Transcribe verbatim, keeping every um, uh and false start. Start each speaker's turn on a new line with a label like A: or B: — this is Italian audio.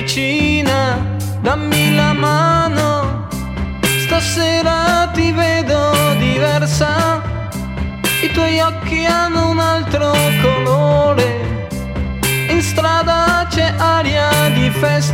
A: vicina, dammi la mano, stasera ti vedo diversa, i tuoi occhi hanno un altro colore, in strada c'è aria di festa.